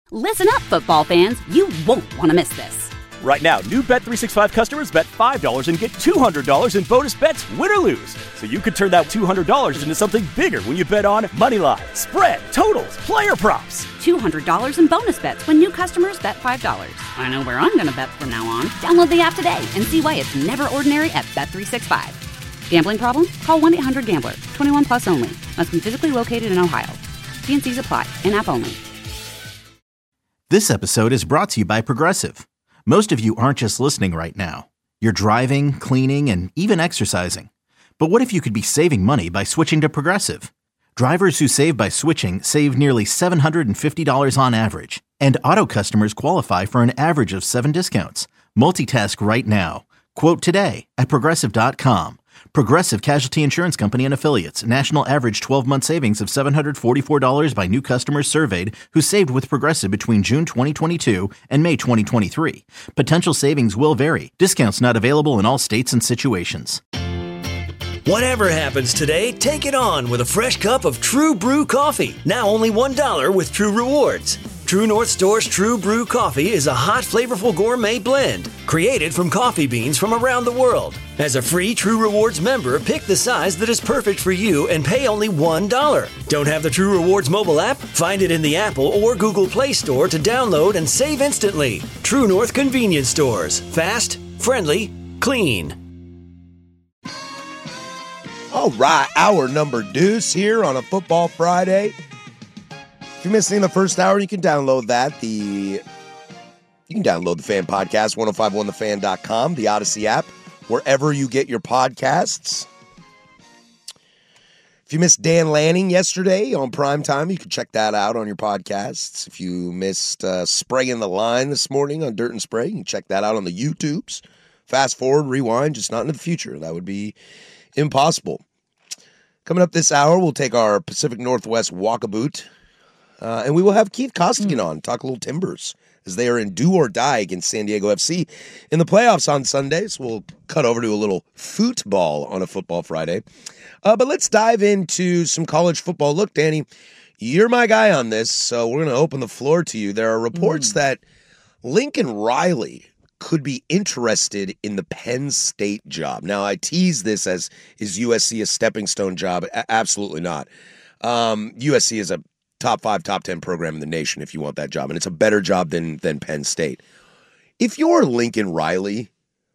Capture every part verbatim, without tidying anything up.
Listen up, football fans. You won't want to miss this. Right now, new Bet three sixty-five customers bet five dollars and get two hundred dollars in bonus bets, win or lose. So you could turn that two hundred dollars into something bigger when you bet on moneyline, spread, totals, player props. two hundred dollars in bonus bets when new customers bet five dollars. I know where I'm going to bet from now on. Download the app today and see why it's never ordinary at Bet three sixty-five. Gambling problem? Call one eight hundred gambler. twenty-one plus only. Must be physically located in Ohio. T and C's apply. In-app only. This episode is brought to you by Progressive. Most of you aren't just listening right now. You're driving, cleaning, and even exercising. But what if you could be saving money by switching to Progressive? Drivers who save by switching save nearly seven hundred fifty dollars on average. And auto customers qualify for an average of seven discounts. Multitask right now. Quote today at Progressive dot com. Progressive Casualty Insurance Company and Affiliates. National average twelve-month savings of seven hundred forty-four dollars by new customers surveyed who saved with Progressive between June twenty twenty-two and May twenty twenty-three. Potential savings will vary. Discounts not available in all states and situations. Whatever happens today, take it on with a fresh cup of True Brew coffee. Now only one dollar with True Rewards. True North Store's True Brew coffee is a hot, flavorful gourmet blend created from coffee beans from around the world. As a free True Rewards member, pick the size that is perfect for you and pay only one dollar. Don't have the True Rewards mobile app? Find it in the Apple or Google Play Store to download and save instantly. True North Convenience Stores. Fast, friendly, clean. All right, hour number deuce here on a Football Friday. If you're missing the first hour, you can download that. The You can download the Fan Podcast, ten fifty-one the fan dot com, the Odyssey app, wherever you get your podcasts. If you missed Dan Lanning yesterday on Primetime, you can check that out on your podcasts. If you missed uh, Spraying the Line this morning on Dirt and Spray, you can check that out on the YouTubes. Fast forward, rewind, just not into the future. That would be impossible. Coming up this hour, we'll take our Pacific Northwest walkabout, uh, and we will have Keith Costigan on, talk a little Timbers, as they are in do or die against San Diego F C in the playoffs on Sunday. So we'll cut over to a little football on a Football Friday. Uh, but let's dive into some college football. Look, Danny, you're my guy on this, so we're going to open the floor to you. There are reports mm. that Lincoln Riley could be interested in the Penn State job. Now, I tease this as, is U S C a stepping stone job? A- absolutely not. Um, U S C is a top five, top ten program in the nation if you want that job, and it's a better job than than Penn State. If you're Lincoln Riley,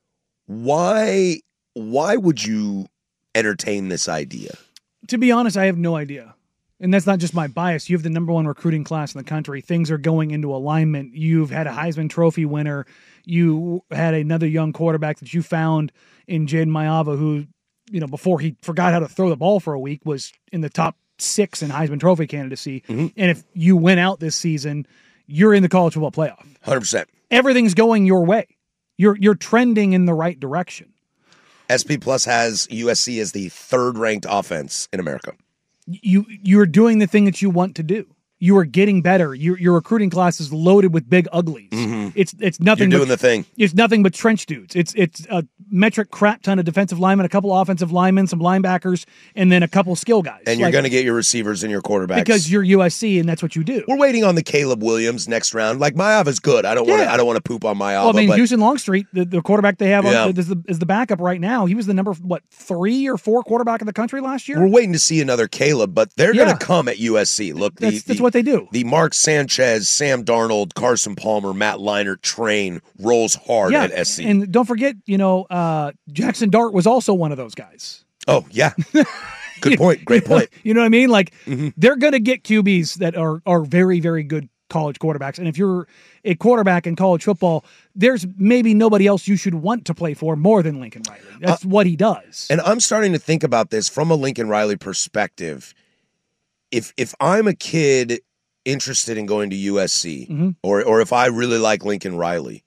why why would you entertain this idea? To be honest, I have no idea. And that's not just my bias. You have the number one recruiting class in the country. Things are going into alignment. You've had a Heisman Trophy winner. You had another young quarterback that you found in Jaden Mayava, who, you know, before he forgot how to throw the ball for a week, was in the top six in Heisman Trophy candidacy. Mm-hmm. And if you win out this season, you're in the college football playoff. one hundred percent. Everything's going your way. You're you're trending in the right direction. S P Plus has U S C as the third-ranked offense in America. You you're doing the thing that you want to do. You are getting better. Your your recruiting class is loaded with big uglies. Mm-hmm. It's it's nothing. You're doing but, the thing. It's nothing but trench dudes. It's it's a metric crap ton of defensive linemen, a couple offensive linemen, some linebackers, and then a couple skill guys. And you're like, going to get your receivers and your quarterbacks because you're U S C and that's what you do. We're waiting on the Caleb Williams next round. Like Mayava's good. I don't yeah. want to. I don't want to poop on Mayava. Well, I mean, but, Houston Longstreet, the, the quarterback they have yeah. on, is, the, is the backup right now. He was the number what three or four quarterback in the country last year. We're waiting to see another Caleb, but they're yeah. going to come at U S C. Look, the, that's, the, that's what they do. The Mark Sanchez, Sam Darnold, Carson Palmer, Matt Leinart train rolls hard yeah. at S C. And don't forget, you know, uh, Jackson Dart was also one of those guys. Oh, yeah. Good point. Great point. You know what I mean? Like, mm-hmm. they're going to get Q Bs that are are very, very good college quarterbacks. And if you're a quarterback in college football, there's maybe nobody else you should want to play for more than Lincoln Riley. That's uh, what he does. And I'm starting to think about this from a Lincoln Riley perspective. If if I'm a kid interested in going to U S C, mm-hmm. or or if I really like Lincoln Riley,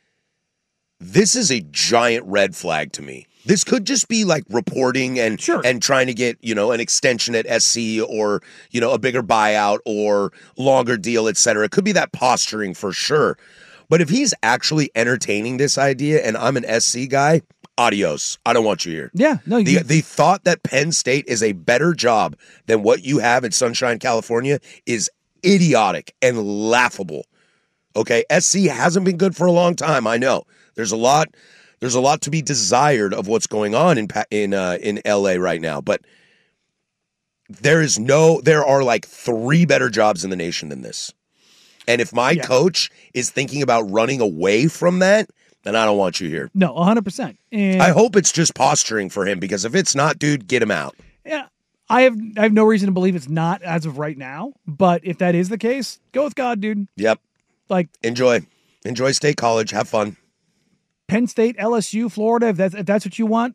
this is a giant red flag to me. This could just be like reporting and sure. and trying to get, you know, an extension at S C or, you know, a bigger buyout or longer deal, et cetera. It could be that posturing for sure. But if he's actually entertaining this idea and I'm an S C guy, adios. I don't want you here. Yeah. No, the, you... the thought that Penn State is a better job than what you have in Sunshine, California is idiotic and laughable. Okay, S C hasn't been good for a long time. I know there's a lot, there's a lot to be desired of what's going on in in uh, in L A right now, but there is no, there are like three better jobs in the nation than this. And if my yeah. coach is thinking about running away from that, then I don't want you here. No, one hundred percent. And I hope it's just posturing for him, because if it's not, dude, get him out. Yeah, I have I have no reason to believe it's not as of right now. But if that is the case, go with God, dude. Yep. Like, enjoy. Enjoy State College. Have fun. Penn State, L S U, Florida, if that's, if that's what you want,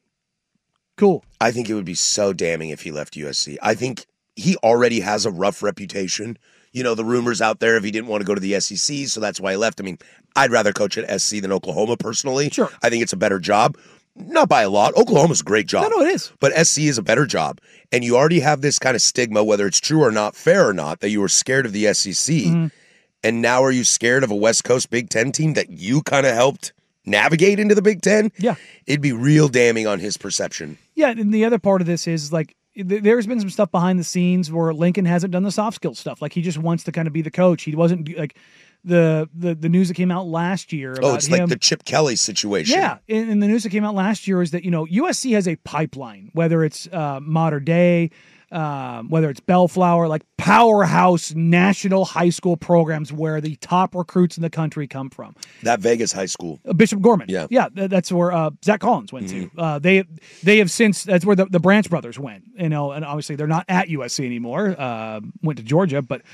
cool. I think it would be so damning if he left U S C. I think he already has a rough reputation. You know, the rumors out there if he didn't want to go to the S E C, so that's why he left. I mean, I'd rather coach at S C than Oklahoma personally. Sure. I think it's a better job. Not by a lot. Oklahoma's a great job. No, no, it is. But S C is a better job. And you already have this kind of stigma, whether it's true or not, fair or not, that you were scared of the S E C. Mm-hmm. And now are you scared of a West Coast Big Ten team that you kind of helped navigate into the Big Ten? Yeah. It'd be real damning on his perception. Yeah, and the other part of this is, like, there's been some stuff behind the scenes where Lincoln hasn't done the soft skill stuff. Like, he just wants to kind of be the coach. He wasn't, like, the the, the news that came out last year about Oh, it's him, like the Chip Kelly situation. Yeah, and, and the news that came out last year is that, you know, U S C has a pipeline, whether it's uh, Modern Day, um, whether it's Bellflower, like powerhouse national high school programs where the top recruits in the country come from. That Vegas high school. Uh, Bishop Gorman. Yeah. Yeah, that's where uh, Zach Collins went mm-hmm. to. Uh, they they have since, that's where the, the Branch brothers went, you know, and obviously they're not at U S C anymore, uh, went to Georgia, but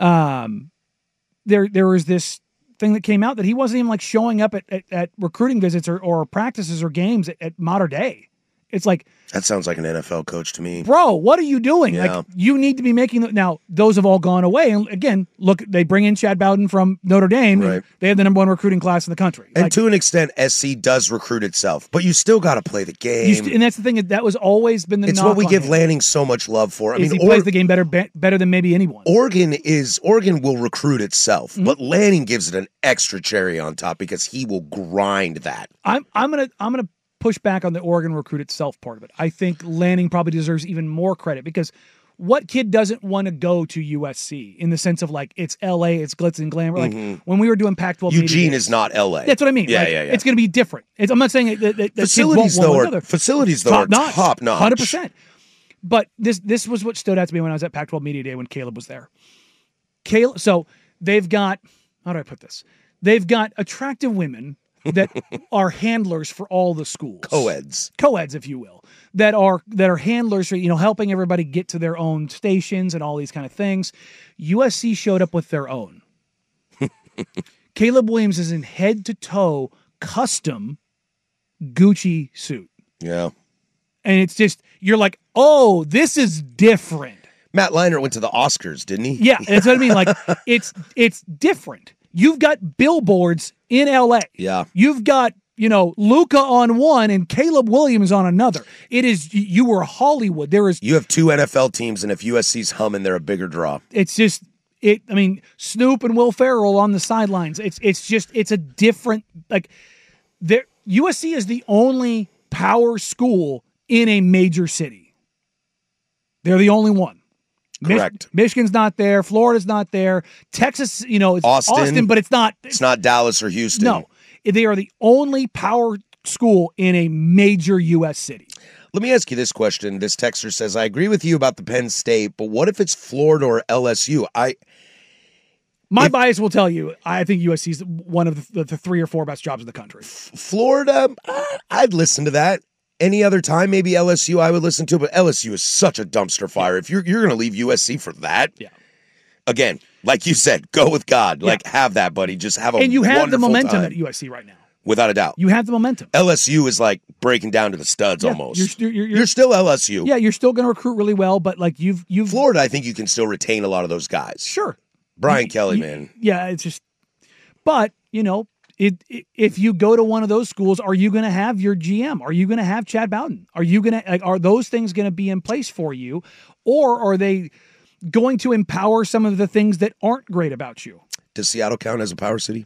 um, there there was this thing that came out that he wasn't even like showing up at, at, at recruiting visits or, or practices or games at, at Modern Day. It's like, that sounds like an N F L coach to me. Bro, what are you doing? Yeah. Like, you need to be making the, now those have all gone away. And again, look, they bring in Chad Bowden from Notre Dame. Right. They have the number one recruiting class in the country. And like, to an extent, S C does recruit itself, but you still got to play the game. st- and that's the thing, that was always been the It's knock what we on give him. Lanning so much love for. I Is mean, he or- plays the game better be- better than maybe anyone. Oregon is Oregon will recruit itself, Mm-hmm. but Lanning gives it an extra cherry on top because he will grind that. I'm I'm gonna I'm gonna push back on the Oregon recruit itself part of it. I think Lanning probably deserves even more credit, because what kid doesn't want to go to U S C in the sense of, like, it's L A, it's glitz and glamour. Like, Mhm. when we were doing Pac twelve, Eugene is not L A. That's what I mean. Yeah, Like, yeah, yeah. It's going to be different. It's, I'm not saying that, that, that Facilities kids won't though want are another. facilities though top are notch, top notch. one hundred percent. But this this was what stood out to me when I was at Pac twelve Media Day when Caleb was there. Caleb, so they've got, how do I put this? They've got attractive women that are handlers for all the schools. Co-eds. Co-eds, if you will, that are that are handlers for, you know, helping everybody get to their own stations and all these kind of things. U S C showed up with their own. Caleb Williams is in head-to-toe custom Gucci suit. Yeah. And it's just, you're like, oh, this is different. Matt Leinart went to the Oscars, didn't he? Yeah, that's what I mean. Like, it's it's different. You've got billboards in L A. Yeah. You've got, you know, Luca on one and Caleb Williams on another. It is, you were Hollywood. There is, You have two N F L teams, and if U S C's humming, they're a bigger draw. it's just, it, I mean, Snoop and Will Ferrell on the sidelines. It's, it's just, it's a different, like, there, U S C is the only power school in a major city. They're the only one. Mich- Correct. Michigan's not there. Florida's not there. Texas, you know, it's Austin. Austin, but it's not. It's not Dallas or Houston. No, they are the only power school in a major U S city. Let me ask you this question. This texter says, I agree with you about the Penn State, but what if it's Florida or L S U? I My If- bias will tell you, I think U S C is one of the, the three or four best jobs in the country. Florida, uh, I'd listen to that. Any other time, maybe L S U I would listen to, but L S U is such a dumpster fire. If you're you're going to leave U S C for that, Yeah. again, like you said, go with God. Like, have that, buddy. Just have a And you have the wonderful momentum time. at U S C right now. Without a doubt. You have the momentum. L S U is like breaking down to the studs Yeah, almost. you're- you're- You're, you're- still L S U. Yeah, you're still going to recruit really well, but like you've you've Florida, I think you can still retain a lot of those guys. sure. Brian You- Kelly, you- man. Yeah, it's just, but you know, it, it if you go to one of those schools, are you going to have your G M? Are you going to have Chad Bowden? Are you going to like are those things going to be in place for you, or are they going to empower some of the things that aren't great about you? Does Seattle count as a power city?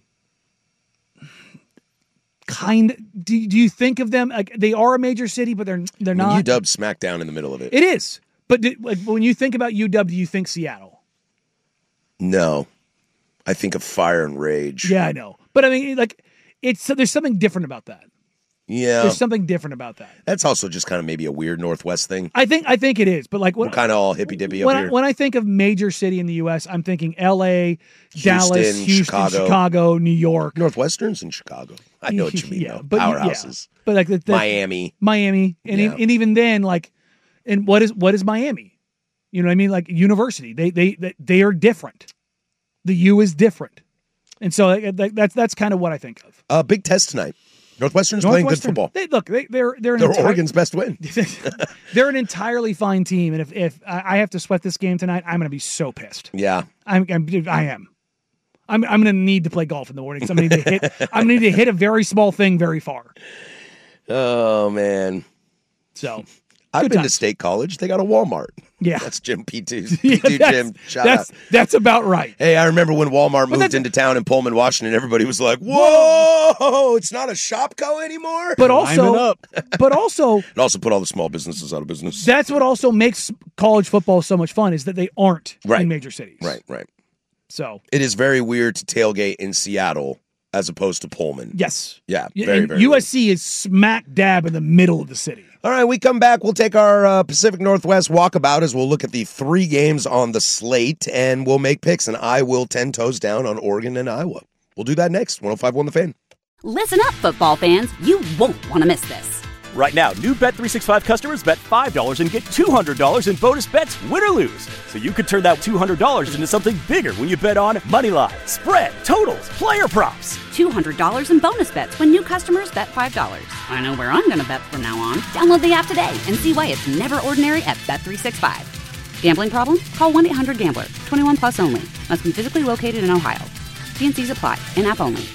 Kind do, do you think of them like they are a major city, but they're they're I mean, not? U W smack down in the middle of it. It is, but do, like when you think about U W, do you think Seattle? No. I think of Fire and Rage. Yeah, I know. But I mean, like, it's there's something different about that. Yeah. There's something different about that. That's also just kind of maybe a weird Northwest thing. I think I think it is. But like, what, We're kind of all hippy-dippy when up I, here. when I think of major city in the U S, I'm thinking L A, Dallas, Houston, Chicago. Chicago, New York. Northwestern's in Chicago. I know what you mean, yeah, though. but Powerhouses. Yeah. But like the, the, Miami. Miami. And, Yeah. e- and even then, like, and what is what is Miami? You know what I mean? Like university. They they they, they are different. The U is different. And so like, that's that's kind of what I think of. Uh, big test tonight. Northwestern's playing good football. They, look, they, they're they're an They're entire- Oregon's best win. they're an entirely fine team, and if if I have to sweat this game tonight, I'm going to be so pissed. Yeah, I'm, I'm I am. I'm I'm going to need to play golf in the morning. I'm going to need to hit. I'm going to need to hit a very small thing very far. Oh man. So I've good been times. to State College. They got a Walmart. Yeah. That's Jim P two's Yeah, P two that's, Jim. Shout that's out. that's about right. Hey, I remember when Walmart moved that's- into town in Pullman, Washington. Everybody was like, "Whoa, it's not a Shopco anymore." But Line it also, up. but also, it also put all the small businesses out of business. that's what also makes college football so much fun is that they aren't Right. in major cities. Right, right. So It is very weird to tailgate in Seattle as opposed to Pullman. yes, Yeah, Yeah, very, and very U S C is smack dab in the middle of the city. All right, we come back. We'll take our uh, Pacific Northwest walkabout as we'll look at the three games on the slate, and we'll make picks, and I will ten toes down on Oregon and Iowa. We'll do that next. one oh five point one The Fan. Listen up, football fans. You won't want to miss this. Right now, new Bet three sixty-five customers bet five dollars and get two hundred dollars in bonus bets, win or lose. So you could turn that two hundred dollars into something bigger when you bet on money line, spread, totals, player props. two hundred dollars in bonus bets when new customers bet five dollars. I know where I'm going to bet from now on. Download the app today and see why it's never ordinary at Bet three sixty-five. Gambling problem? Call one eight hundred gambler. twenty-one plus only. Must be physically located in Ohio. T and C's apply. In-app only.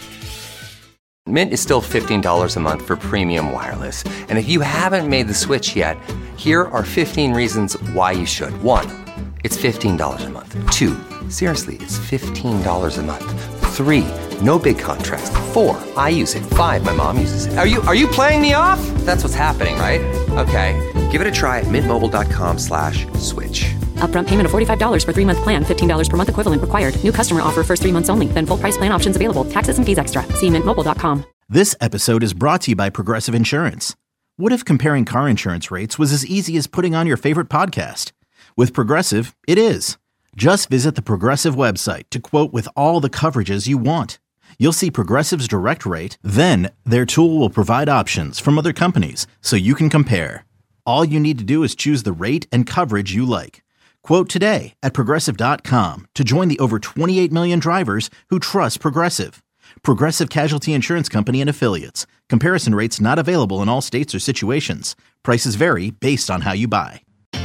Mint is still fifteen dollars a month for premium wireless. And if you haven't made the switch yet, here are fifteen reasons why you should. One, it's fifteen dollars a month. Two, seriously, it's fifteen dollars a month. Three, no big contracts. Four, I use it. Five, my mom uses it. Are you are you playing me off? That's what's happening, right? Okay, give it a try at mintmobile.com slash switch. Upfront payment of forty-five dollars for three-month plan, fifteen dollars per month equivalent required. New customer offer first three months only. Then full price plan options available. Taxes and fees extra. See mint mobile dot com. This episode is brought to you by Progressive Insurance. What if comparing car insurance rates was as easy as putting on your favorite podcast? With Progressive, it is. Just visit the Progressive website to quote with all the coverages you want. You'll see Progressive's direct rate, then their tool will provide options from other companies so you can compare. All you need to do is choose the rate and coverage you like. Quote today at Progressive dot com to join the over twenty-eight million drivers who trust Progressive. Progressive Casualty Insurance Company and Affiliates. Comparison rates not available in all states or situations. Prices vary based on how you buy.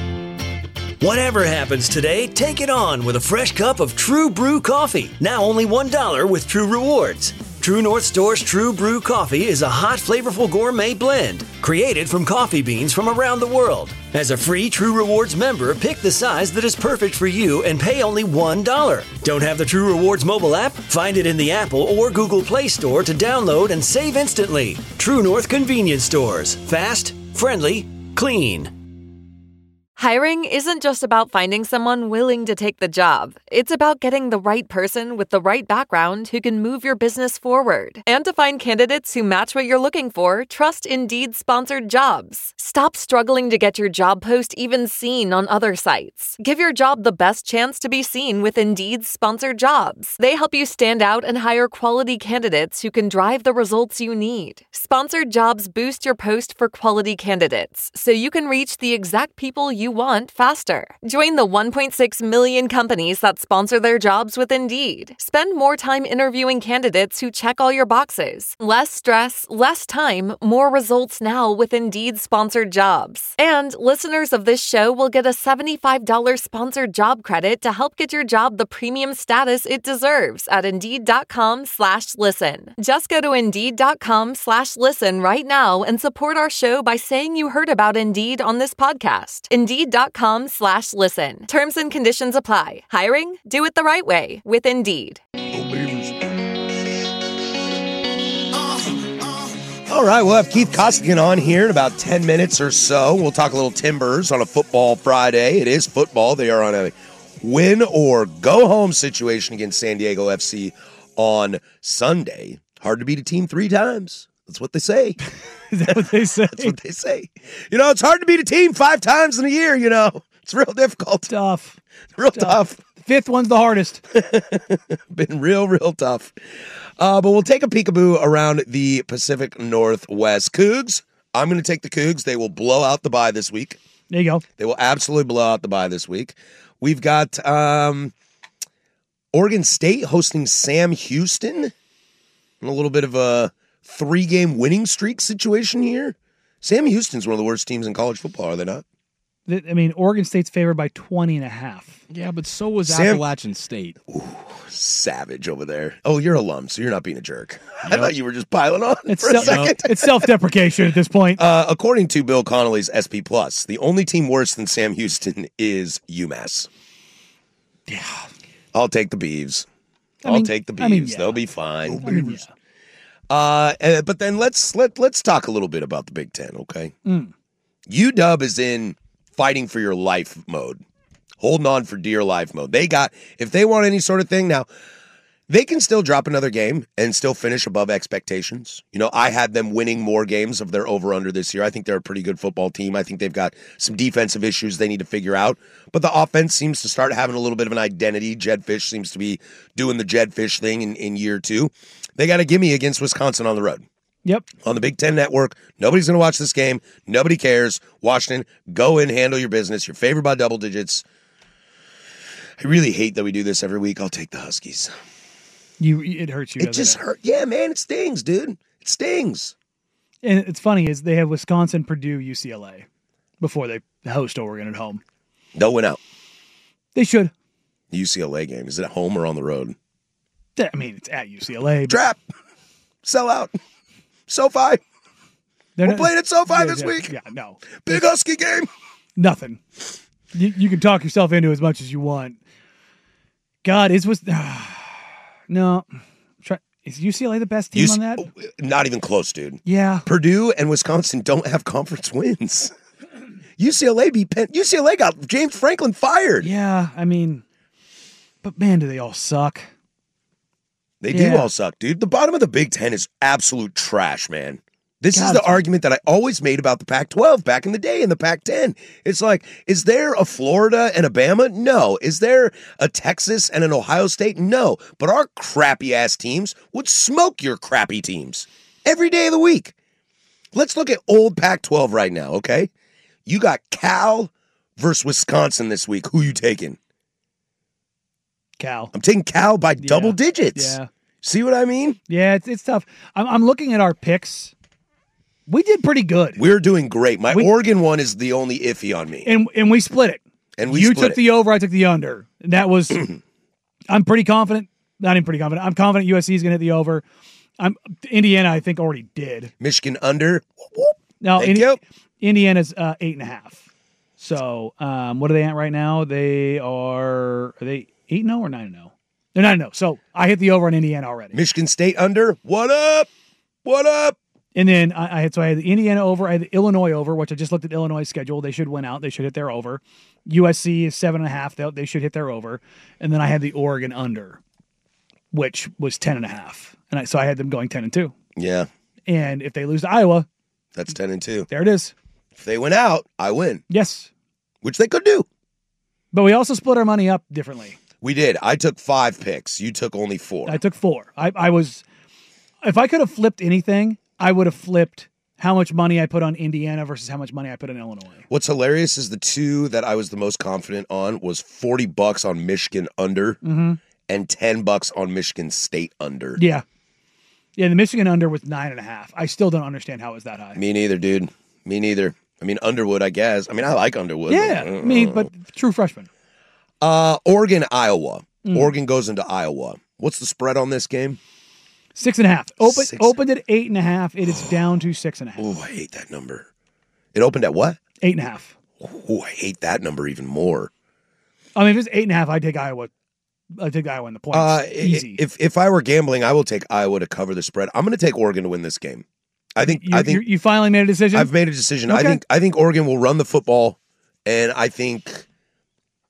Whatever happens today, take it on with a fresh cup of True Brew coffee. Now only one dollar with True Rewards. True North Store's True Brew coffee is a hot, flavorful gourmet blend created from coffee beans from around the world. As a free True Rewards member, pick the size that is perfect for you and pay only one dollar. Don't have the True Rewards mobile app? Find it in the Apple or Google Play Store to download and save instantly. True North Convenience Stores. Fast, friendly, clean. Hiring isn't just about finding someone willing to take the job. It's about getting the right person with the right background who can move your business forward. And to find candidates who match what you're looking for, trust Indeed sponsored jobs. Stop struggling to get your job post even seen on other sites. Give your job the best chance to be seen with Indeed sponsored jobs. They help you stand out and hire quality candidates who can drive the results you need. Sponsored jobs boost your post for quality candidates, so you can reach the exact people you want faster. Join the one point six million companies that sponsor their jobs with Indeed. Spend more time interviewing candidates who check all your boxes. Less stress, less time, more results now with Indeed sponsored jobs. And listeners of this show will get a seventy-five dollars sponsored job credit to help get your job the premium status it deserves at Indeed.com slash listen. Just go to Indeed.com slash listen right now and support our show by saying you heard about Indeed on this podcast. Indeed.com slash listen. Terms and conditions apply. Hiring? Do it the right way with Indeed. All right, we'll have Keith Costigan on here in about ten minutes or so. We'll talk a little Timbers on a football Friday. It is football. They are on a win or go home situation against San Diego F C on Sunday. Hard to beat a team three times. That's what they say. Is that what they say? That's what they say. You know, it's hard to beat a team five times in a year, you know. It's real difficult. Tough. Real tough. tough. Fifth one's the hardest. Been real, real tough. Uh, but we'll take a peekaboo around the Pacific Northwest. Cougs, I'm going to take the Cougs. They will blow out the bye this week. There you go. They will absolutely blow out the bye this week. We've got um, Oregon State hosting Sam Houston. A little bit of a three-game winning streak situation here. Sam Houston's one of the worst teams in college football, are they not? I mean, Oregon State's favored by twenty and a half. Yeah, but so was Sam, Appalachian State. Ooh, savage over there. Oh, you're a alum, so you're not being a jerk. Yep. I thought you were just piling on it's for self, a second. It's self-deprecation at this point. Uh, according to Bill Connolly's S P Plus, the only team worse than Sam Houston is UMass. Yeah. I'll take the Beavs. I I'll mean, take the Beavs. I mean, yeah. They'll be fine. I mean, yeah. Uh, uh, but then let's let let's talk a little bit about the Big Ten, okay? Mm. U W is in fighting for your life mode, holding on for dear life mode. They got, if they want any sort of thing now, they can still drop another game and still finish above expectations. You know, I had them winning more games of their over-under this year. I think they're a pretty good football team. I think they've got some defensive issues they need to figure out. But the offense seems to start having a little bit of an identity. Jed Fish seems to be doing the Jed Fish thing in, in year two. They got a gimme against Wisconsin on the road. Yep. On the Big Ten Network. Nobody's going to watch this game. Nobody cares. Washington, go in, handle your business. You're favored by double digits. I really hate that we do this every week. I'll take the Huskies. You, it hurts you. It just it? hurt. Yeah, man, it stings, dude. It stings. And it's funny is they have Wisconsin, Purdue, U C L A before they host Oregon at home. They'll win out. They should. The U C L A game, is it at home or on the road? I mean, it's at U C L A. But Trap. Sell out. SoFi. They're We're not, playing at SoFi yeah, this yeah, week. Yeah, no. Big Husky game. Nothing. You, you can talk yourself into as much as you want. God, is was uh, no. Try, is U C L A the best team U C- on that? oh, not even close, dude. Yeah. Purdue and Wisconsin don't have conference wins. U C L A beat Penn. U C L A got James Franklin fired. Yeah, I mean, but man, do they all suck. They yeah. do all suck, dude. The bottom of the Big Ten is absolute trash, man. This God, is the argument that I always made about the Pac twelve back in the day in the Pac ten. It's like, is there a Florida and a Bama? No. Is there a Texas and an Ohio State? No. But our crappy-ass teams would smoke your crappy teams every day of the week. Let's look at old Pac twelve right now, okay? You got Cal versus Wisconsin this week. Who you taking? Cal. I'm taking Cal by Yeah. double digits. Yeah. See what I mean? Yeah, it's, it's tough. I'm, I'm looking at our picks. We did pretty good. We're doing great. My We- Oregon one is the only iffy on me. And and we split it. And we you split took it. the over, I took the under. And that was, I'm pretty confident. Not even pretty confident. I'm confident U S C is going to hit the over. I'm Indiana, I think, already did. Michigan under. Whoop, whoop. No, Thank Indi- you. Indiana's uh, eight and a half. So um, what are they at right now? They are, are they eight and zero or nine and zero? They're nine and zero. So I hit the over on Indiana already. Michigan State under. What up? What up? And then I, I had so I had the Indiana over, I had the Illinois over, which I just looked at Illinois' schedule. They should win out. They should hit their over. U S C is seven and a half. They, they should hit their over. And then I had the Oregon under, which was ten and a half. And I, so I had them going ten and two. Yeah, And if they lose to Iowa, that's ten and two. there it is. If they win out, I win, Yes. which they could do. But we also split our money up differently. We did. I took five picks. You took only four. I took four. I, I was, if I could have flipped anything, I would have flipped how much money I put on Indiana versus how much money I put on Illinois. What's hilarious is the two that I was the most confident on was forty bucks on Michigan under Mm-hmm. and ten bucks on Michigan State under. Yeah. Yeah, the Michigan under was nine and a half. I still don't understand how it was that high. Me neither, dude. Me neither. I mean, Underwood, I guess. I mean, I like Underwood. Yeah, I mean, but true freshman. Uh, Oregon, Iowa. Mm. Oregon goes into Iowa. What's the spread on this game? Six and a half. Open, Six. Opened at eight and a half. It is down to six and a half. Oh, I hate that number. It opened at what? Eight and a half. Oh, I hate that number even more. I mean, if it's eight and a half, I'd take Iowa. I'd take Iowa in the points. Uh, Easy. If if I were gambling, I will take Iowa to cover the spread. I'm going to take Oregon to win this game. I think. you, I think you, you finally made a decision? I've made a decision. I Okay. think. I think Oregon will run the football, and I think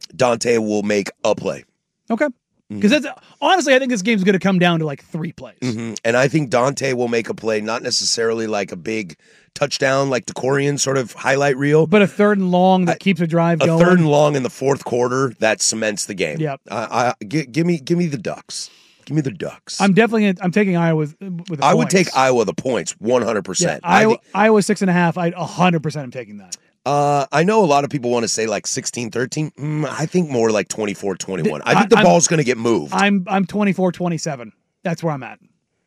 Dante will make a play. Okay. Because that's honestly, I think this game's going to come down to like three plays. Mm-hmm. And I think Dante will make a play, not necessarily like a big touchdown like DeCorian sort of highlight reel. But a third and long that I, keeps a drive a going. A third and long in the fourth quarter that cements the game. Yep. Uh, I, g- give me give me the Ducks. Give me the Ducks. I'm definitely gonna, I'm taking Iowa with, with the I points. would take Iowa the points, one hundred percent. Yeah, Iowa, think, Iowa six and a half, I one hundred percent am taking that. Uh, I know a lot of people want to say like sixteen thirteen. Mm, I think more like twenty-four twenty-one. I think the I'm, ball's going to get moved. I'm I'm twenty-four twenty-seven. That's where I'm at.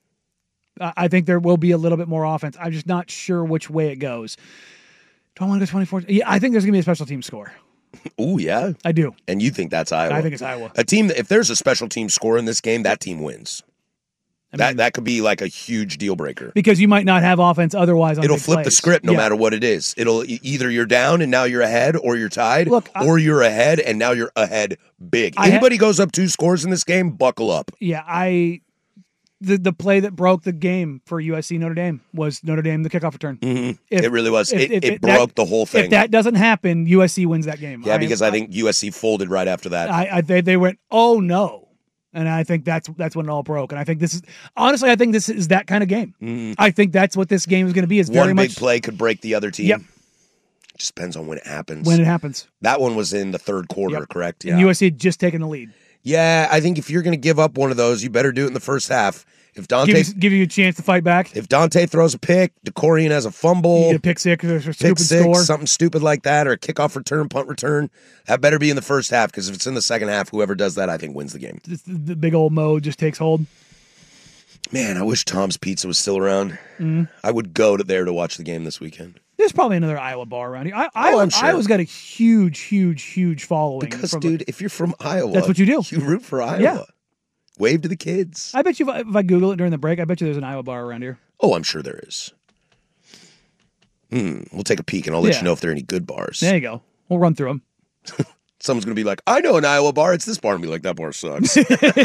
I think there will be a little bit more offense. I'm just not sure which way it goes. Do I want to go twenty-four? Yeah, I think there's going to be a special team score. Ooh, yeah? I do. And you think that's Iowa? I think it's Iowa. A team that, if there's a special team score in this game, that team wins. I mean, that that could be like a huge deal breaker. Because you might not have offense otherwise on It'll big flip plays. the script no yeah. matter what it is. It'll either you're down and now you're ahead, or you're tied, Look, I, or you're ahead and now you're ahead big. I Anybody ha- goes up two scores in this game, buckle up. Yeah, I the the play that broke the game for U S C Notre Dame was Notre Dame the kickoff return. Mm-hmm. If, it really was. If, it if, it if broke that, the whole thing. If that doesn't happen, U S C wins that game. Yeah, I, because I, I think U S C folded right after that. I, I they, they went, oh no. And I think that's that's when it all broke. And I think this is honestly, I think this is that kind of game. Mm. I think that's what this game is going to be. It's very One much big play could break the other team. Yep. It just depends on when it happens. When it happens. That one was in the third quarter, yep. correct? Yeah. Yeah. And U S C had just taken the lead. Yeah, I think if you're going to give up one of those, you better do it in the first half. If Dante give you, give you a chance to fight back. If Dante throws a pick, DeCorian has a fumble, you get a pick six or a pick stupid six, score, something stupid like that, or a kickoff return, punt return, that better be in the first half, because if it's in the second half, whoever does that, I think wins the game. It's the big old mode just takes hold. Man, I wish Tom's Pizza was still around. Mm-hmm. I would go to there to watch the game this weekend. There's probably another Iowa bar around here. I, oh, Iowa, I'm sure. Iowa's got a huge, huge, huge following. Because, from dude, a, if you're from Iowa, that's what you do. You root for Iowa. Yeah. Wave to the kids. I bet you if I, if I Google it during the break, I bet you there's an Iowa bar around here. Oh, I'm sure there is. Hmm. We'll take a peek, and I'll let yeah. you know if there are any good bars. There you go. We'll run through them. Someone's going to be like, I know an Iowa bar. It's this bar. And be like, that bar sucks.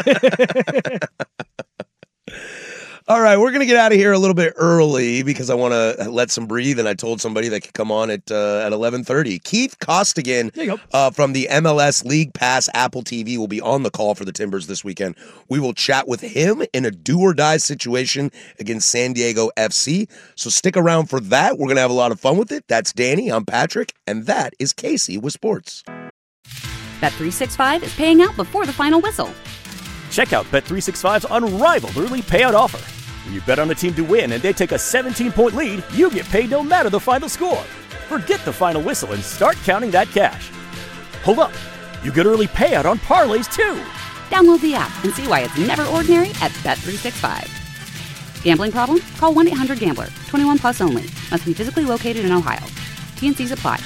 All right, we're going to get out of here a little bit early because I want to let some breathe, and I told somebody that could come on at uh, at eleven thirty. Keith Costigan uh, from the M L S League Pass Apple T V will be on the call for the Timbers this weekend. We will chat with him in a do-or-die situation against San Diego F C, so stick around for that. We're going to have a lot of fun with it. That's Danny, I'm Patrick, and that is Casey with Sports. Bet three sixty-five is paying out before the final whistle. Check out Bet three sixty-five's unrivaled early payout offer. When you bet on a team to win and they take a seventeen-point lead, you get paid no matter the final score. Forget the final whistle and start counting that cash. Hold up. You get early payout on parlays, too. Download the app and see why it's never ordinary at Bet three sixty-five. Gambling problem? Call one eight hundred gambler. twenty-one plus only. Must be physically located in Ohio. T and C's apply.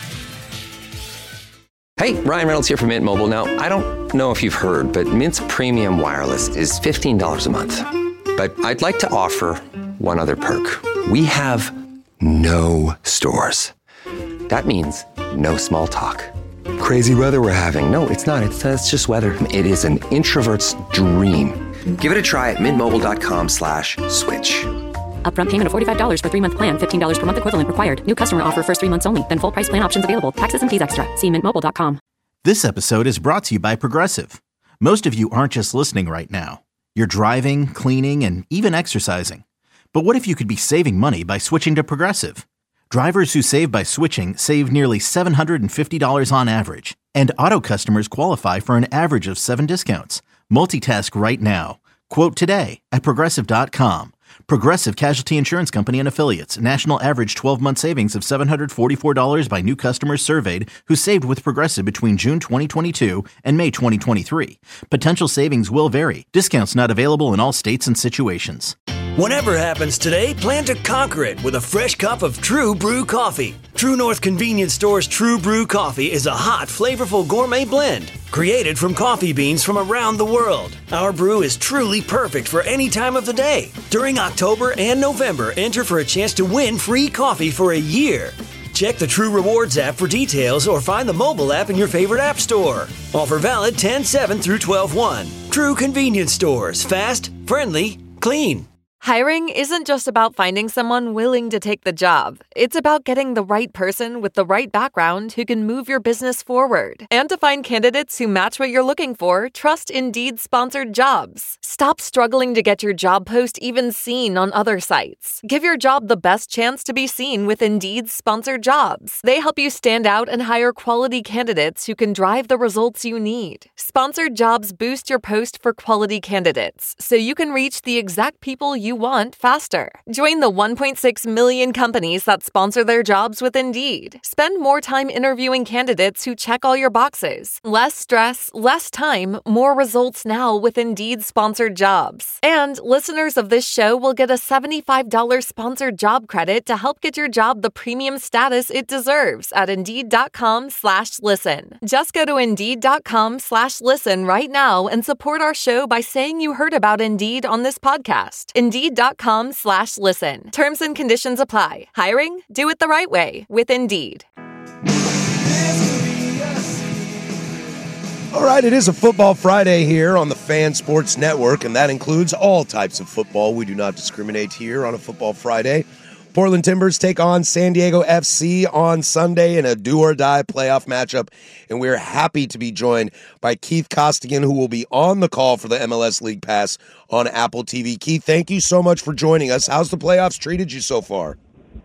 Hey, Ryan Reynolds here from Mint Mobile. Now, I don't know if you've heard, but Mint's premium wireless is fifteen dollars a month. But I'd like to offer one other perk. We have no stores. That means no small talk. Crazy weather we're having. No, it's not. It's, uh, it's just weather. It is an introvert's dream. Give it a try at mintmobile.com slash switch. Upfront payment of forty-five dollars for three-month plan. fifteen dollars per month equivalent required. New customer offer first three months only. Then full price plan options available. Taxes and fees extra. See mint mobile dot com. This episode is brought to you by Progressive. Most of you aren't just listening right now. You're driving, cleaning, and even exercising. But what if you could be saving money by switching to Progressive? Drivers who save by switching save nearly seven hundred fifty dollars on average. And auto customers qualify for an average of seven discounts. Multitask right now. Quote today at Progressive dot com. Progressive Casualty Insurance Company and Affiliates. National average twelve-month savings of seven hundred forty-four dollars by new customers surveyed who saved with Progressive between June twenty twenty-two and May twenty twenty-three. Potential savings will vary. Discounts not available in all states and situations. Whatever happens today, plan to conquer it with a fresh cup of True Brew coffee. True North Convenience Store's True Brew coffee is a hot, flavorful gourmet blend created from coffee beans from around the world. Our brew is truly perfect for any time of the day. During October and November, enter for a chance to win free coffee for a year. Check the True Rewards app for details or find the mobile app in your favorite app store. Offer valid ten seven through twelve one. True Convenience Stores. Fast, friendly, clean. Hiring isn't just about finding someone willing to take the job. It's about getting the right person with the right background who can move your business forward. And to find candidates who match what you're looking for, trust Indeed-sponsored jobs. Stop struggling to get your job post even seen on other sites. Give your job the best chance to be seen with Indeed-sponsored jobs. They help you stand out and hire quality candidates who can drive the results you need. Sponsored jobs boost your post for quality candidates, so you can reach the exact people you want faster. Join the one point six million companies that sponsor their jobs with Indeed. Spend more time interviewing candidates who check all your boxes. Less stress, less time, more results now with Indeed-sponsored jobs. And listeners of this show will get a seventy-five dollars sponsored job credit to help get your job the premium status it deserves at Indeed.com slash listen. Just go to Indeed.com slash listen right now and support our show by saying you heard about Indeed on this podcast. Indeed.com slash listen. Terms and conditions apply. Hiring? Do it the right way with Indeed. All right, it is a Football Friday here on the Fan Sports Network, and that includes all types of football. We do not discriminate here on a Football Friday. Portland Timbers take on San Diego F C on Sunday in a do-or-die playoff matchup, and we're happy to be joined by Keith Costigan, who will be on the call for the M L S League Pass on Apple T V. Keith, thank you so much for joining us. How's the playoffs treated you so far?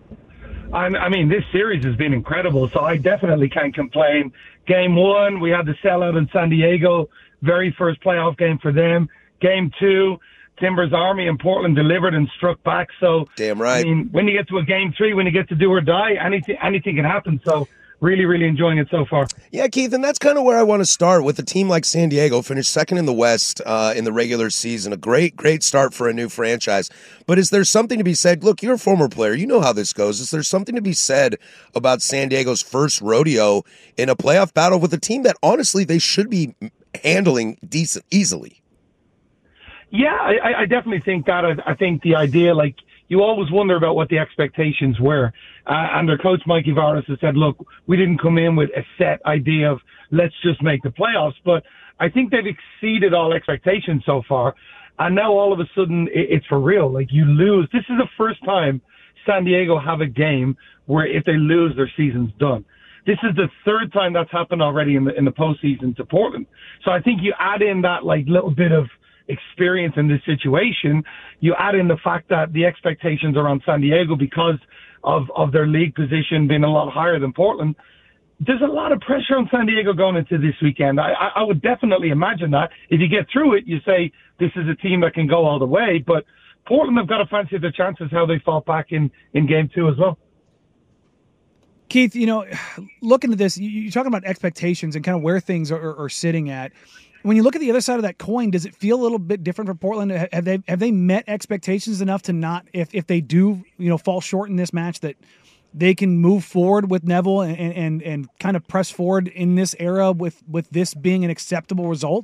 I mean, this series has been incredible, so I definitely can't complain. Game one, we had the sellout in San Diego, very first playoff game for them. Game two, Timbers Army and Portland delivered and struck back. So, damn right. I mean, when you get to a game three, when you get to do or die, anything anything can happen. So, really, really enjoying it so far. Yeah, Keith, and that's kind of where I want to start with a team like San Diego, finished second in the West uh, in the regular season. A great, great start for a new franchise. But is there something to be said? Look, you're a former player. You know how this goes. Is there something to be said about San Diego's first rodeo in a playoff battle with a team that, honestly, they should be handling decent easily? Yeah, I, I definitely think that. I, I think the idea, like, you always wonder about what the expectations were. Uh, and their coach, Mikey Varas, has said, look, we didn't come in with a set idea of let's just make the playoffs. But I think they've exceeded all expectations so far. And now all of a sudden it, it's for real. Like, you lose. This is the first time San Diego have a game where if they lose, their season's done. This is the third time that's happened already in the, in the postseason to Portland. So I think you add in that, like, little bit of experience in this situation. You add in the fact that the expectations are on San Diego because of, of their league position being a lot higher than Portland. There's a lot of pressure on San Diego going into this weekend. I, I would definitely imagine that. If you get through it, you say this is a team that can go all the way. But Portland have got to fancy their chances how they fought back in, in game two as well. Keith, you know, looking at this, you're talking about expectations and kind of where things are, are sitting at. When you look at the other side of that coin, does it feel a little bit different for Portland? Have they have they met expectations enough to not, if if they do, you know, fall short in this match, that they can move forward with Neville and and, and kind of press forward in this era with, with this being an acceptable result?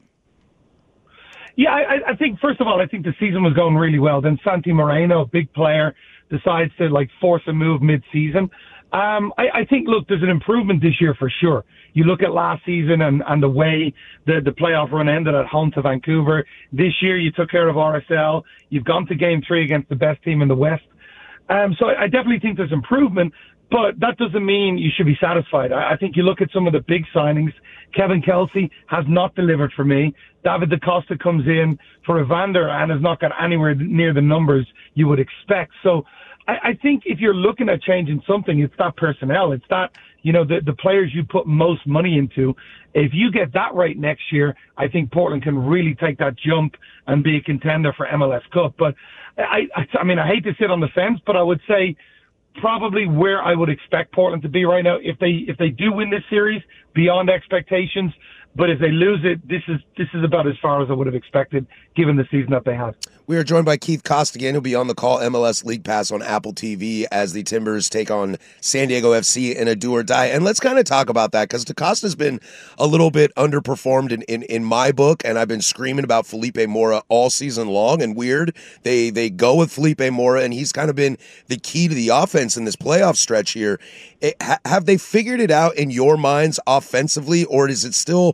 Yeah, I, I think, first of all, I think the season was going really well. Then Santi Moreno, a big player, decides to, like, force a move mid-season. Um, I, I think, look, there's an improvement this year for sure. You look at last season and, and the way the, the playoff run ended at home to Vancouver. This year you took care of R S L. You've gone to game three against the best team in the West. Um, so I, I definitely think there's improvement, but that doesn't mean you should be satisfied. I, I think you look at some of the big signings. Kevin Kelsey has not delivered for me. David DaCosta comes in for Evander and has not got anywhere near the numbers you would expect. So I, I think if you're looking at changing something, it's that personnel. It's that, you know, the, the players you put most money into. If you get that right next year, I think Portland can really take that jump and be a contender for M L S Cup. But I, I, I mean, I hate to sit on the fence, but I would say probably where I would expect Portland to be right now. If they, if they do win this series, beyond expectations. But if they lose it, this is this is about as far as I would have expected, given the season that they had. We are joined by Keith Costigan, who'll be on the call M L S League Pass on Apple T V as the Timbers take on San Diego F C in a do or die. And let's kind of talk about that, because DaCosta's been a little bit underperformed in, in, in my book, and I've been screaming about Felipe Mora all season long. And weird, they they go with Felipe Mora, and he's kind of been the key to the offense in this playoff stretch here. It, ha, have they figured it out in your minds offensively, or is it still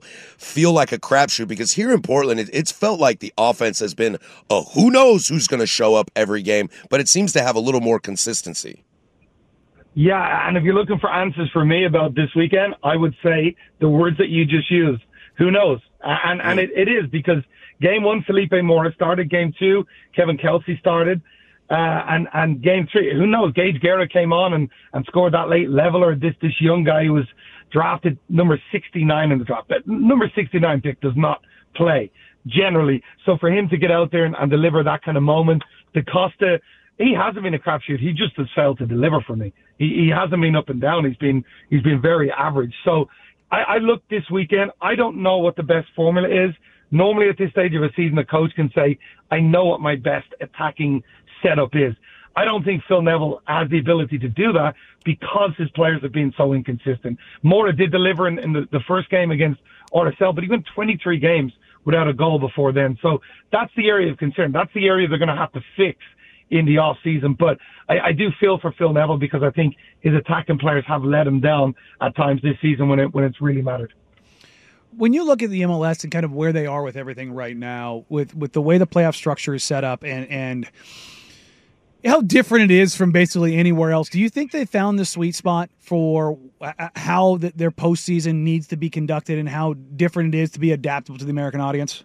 feel like a crapshoot? Because here in Portland, it, it's felt like the offense has been a who knows who's going to show up every game, but it seems to have a little more consistency. Yeah, and if you're looking for answers for me about this weekend, I would say the words that you just used. Who knows? And and it, it is, because game one, Felipe Morris started. Game two, Kevin Kelsey started. Uh, and, and game three, who knows? Gage Garrett came on and, and scored that late leveler. This this young guy who was drafted number sixty-nine in the draft. That number sixty-nine pick does not play generally. So for him to get out there and, and deliver that kind of moment, DaCosta, he hasn't been a crapshoot. He just has failed to deliver for me. He, he hasn't been up and down. He's been he's been very average. So I, I look this weekend. I don't know what the best formula is. Normally at this stage of a season, the coach can say, I know what my best attacking setup is. I don't think Phil Neville has the ability to do that because his players have been so inconsistent. Mora did deliver in, in the, the first game against R S L, but he went twenty-three games without a goal before then. So that's the area of concern. That's the area they're going to have to fix in the off season. But I, I do feel for Phil Neville because I think his attacking players have let him down at times this season when it when it's really mattered. When you look at the M L S and kind of where they are with everything right now, with with the way the playoff structure is set up and and how different it is from basically anywhere else, do you think they found the sweet spot for how the, their postseason needs to be conducted and how different it is to be adaptable to the American audience?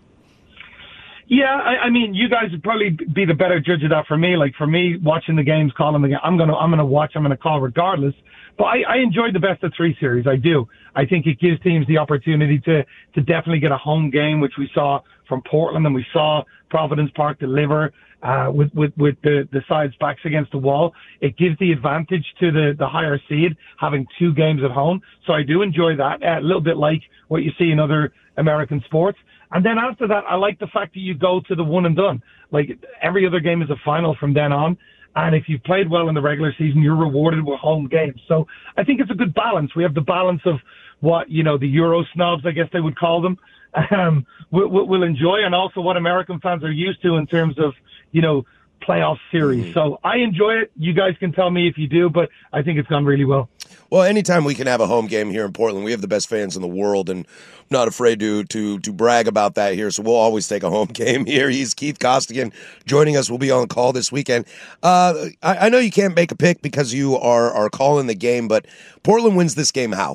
Yeah, I, I mean, you guys would probably be the better judge of that for me. Like for me, watching the games, calling the game, I'm gonna, I'm gonna watch, I'm gonna call regardless. But I, I enjoyed the best of three series. I do. I think it gives teams the opportunity to, to definitely get a home game, which we saw from Portland and we saw Providence Park deliver, uh, with, with, with the, the sides backs against the wall. It gives the advantage to the, the higher seed having two games at home. So I do enjoy that, uh, a little bit like what you see in other American sports. And then after that, I like the fact that you go to the one and done. Like every other game is a final from then on. And if you've played well in the regular season, you're rewarded with home games. So I think it's a good balance. We have the balance of what, you know, the Euro snobs, I guess they would call them, um, we'll, we'll enjoy, and also what American fans are used to in terms of, you know, playoff series. Mm-hmm. So I enjoy it. You guys can tell me if you do, but I think it's gone really well. Well, anytime we can have a home game here in Portland, we have the best fans in the world, and I'm not afraid to to to brag about that here. So we'll always take a home game here. He's Keith Costigan joining us. We'll be on call this weekend. Uh, I, I know you can't make a pick because you are are calling the game, but Portland wins this game how?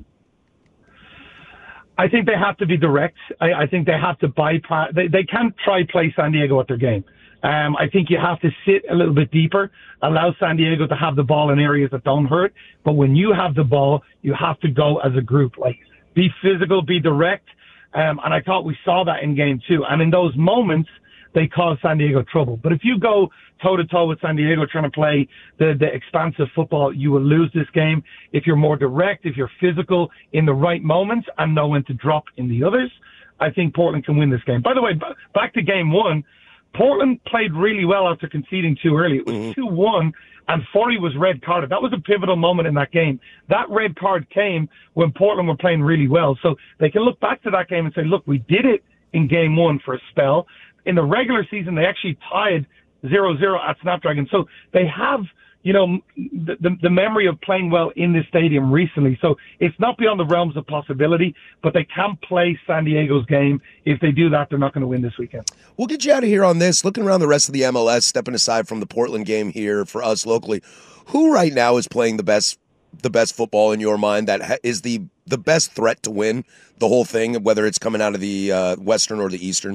I think they have to be direct. I, I think they have to bypass. They, they can't try play San Diego at their game. Um, I think you have to sit a little bit deeper, allow San Diego to have the ball in areas that don't hurt. But when you have the ball, you have to go as a group. Like, be physical, be direct. Um, and I thought we saw that in game two. And in those moments, they caused San Diego trouble. But if you go toe-to-toe with San Diego trying to play the, the expansive football, you will lose this game. If you're more direct, if you're physical in the right moments and know when to drop in the others, I think Portland can win this game. By the way, b- back to game one, Portland played really well after conceding too early. It was two one, and Forey was red carded. That was a pivotal moment in that game. That red card came when Portland were playing really well. So they can look back to that game and say, look, we did it in game one for a spell. In the regular season, they actually tied zero zero at Snapdragon. So they have, you know, the, the, the memory of playing well in this stadium recently. So it's not beyond the realms of possibility, but they can play San Diego's game. If they do that, they're not going to win this weekend. We'll get you out of here on this. Looking around the rest of the M L S, stepping aside from the Portland game here for us locally, who right now is playing the best the best football in your mind, that ha- is the, the best threat to win the whole thing, whether it's coming out of the uh, Western or the Eastern?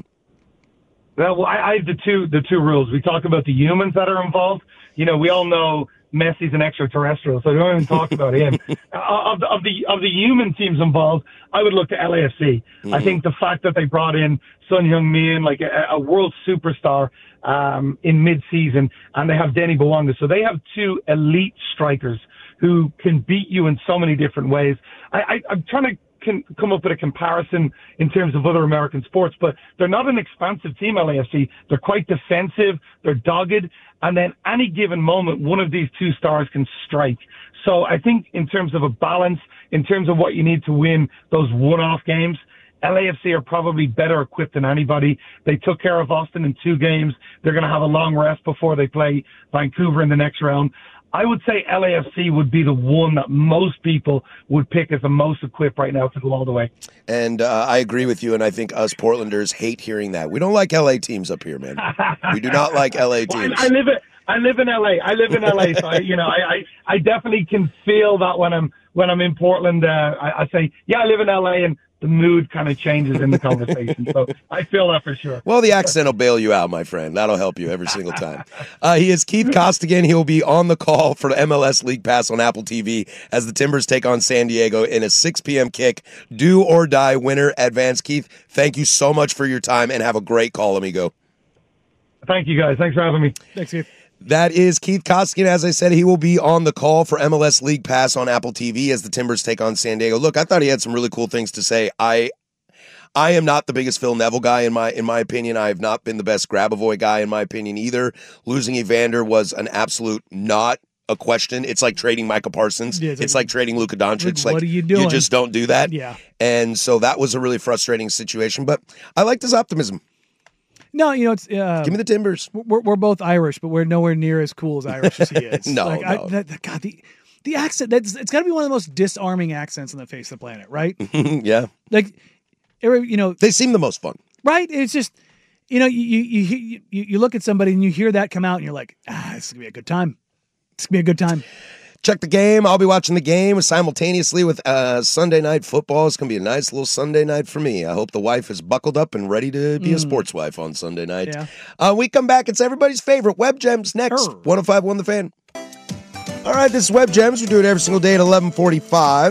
Well, I, I have the two the two rules. We talk about the humans that are involved. You know, we all know Messi's an extraterrestrial, so we don't even talk about him. Of the, of the of the human teams involved, I would look to L A F C. Mm-hmm. I think the fact that they brought in Son Heung-min, like a, a world superstar, um, in mid-season, and they have Denny Bawanga, so they have two elite strikers who can beat you in so many different ways. I, I, I'm trying to can come up with a comparison in terms of other American sports, but they're not an expansive team, L A F C. They're quite defensive, they're dogged, and then any given moment, one of these two stars can strike. So I think in terms of a balance, in terms of what you need to win those one-off games, L A F C are probably better equipped than anybody. They took care of Austin in two games. They're going to have a long rest before they play Vancouver in the next round. I would say L A F C would be the one that most people would pick as the most equipped right now to go all the way. And uh, I agree with you, and I think us Portlanders hate hearing that. We don't like L A teams up here, man. We do not like L A teams. Well, I, I live in I live in L A. I live in L A, so I, you know, I, I I definitely can feel that when I'm when I'm in Portland. Uh, I, I say, yeah, I live in L A, and the mood kind of changes in the conversation. So I feel that for sure. Well, the accent will bail you out, my friend. That'll help you every single time. Uh, he is Keith Costigan. He will be on the call for the M L S League Pass on Apple T V as the Timbers take on San Diego in a six p.m. kick. Do or die winner advance. Keith, thank you so much for your time, and have a great call, amigo. Thank you, guys. Thanks for having me. Thanks, Keith. That is Keith Costigan. As I said, he will be on the call for M L S League Pass on Apple T V as the Timbers take on San Diego. Look, I thought he had some really cool things to say. I I am not the biggest Phil Neville guy in my in my opinion. I have not been the best Grabavoy guy in my opinion either. Losing Evander was an absolute not a question. It's like trading Micah Parsons. Yeah, it's, it's like, like trading Luka Doncic. What like, are you doing? You just don't do that. Yeah. And so that was a really frustrating situation. But I liked his optimism. No, you know, it's uh, give me the Timbers. We're we're both Irish, but we're nowhere near as cool as Irish as he is. no, like, no. I, that, that, God, the the accent. That's it's got to be one of the most disarming accents on the face of the planet, right? Yeah. Like, you know, they seem the most fun, right? It's just, you know, you you you you, you look at somebody and you hear that come out, and you're like, ah, this is gonna be a good time. It's gonna be a good time. Check the game. I'll be watching the game simultaneously with uh, Sunday Night Football. It's going to be a nice little Sunday night for me. I hope the wife is buckled up and ready to be mm. a sports wife on Sunday night. Yeah. Uh, we come back. It's everybody's favorite Web Gems next. Err. one oh five point one The Fan. All right, this is Web Gems. We do it every single day at eleven forty-five.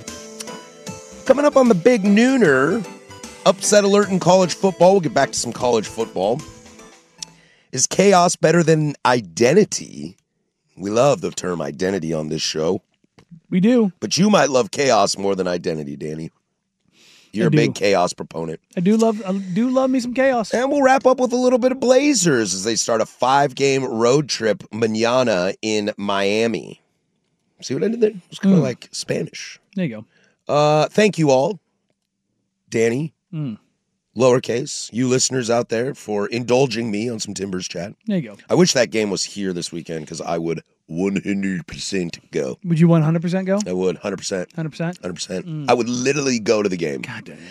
Coming up on the big nooner, upset alert in college football. We'll get back to some college football. Is chaos better than identity? We love the term identity on this show. We do. But you might love chaos more than identity, Danny. You're I a do. big chaos proponent. I do love I do love me some chaos. And we'll wrap up with a little bit of Blazers as they start a five-game road trip mañana in Miami. See what I did there? It's kind of mm. like Spanish. There you go. Uh, thank you all, Danny, mm. lowercase, you listeners out there, for indulging me on some Timbers chat. There you go. I wish that game was here this weekend because I would one hundred percent go. Would you one hundred percent go? I would, one hundred percent. one hundred percent? one hundred percent. Mm. I would literally go to the game. God damn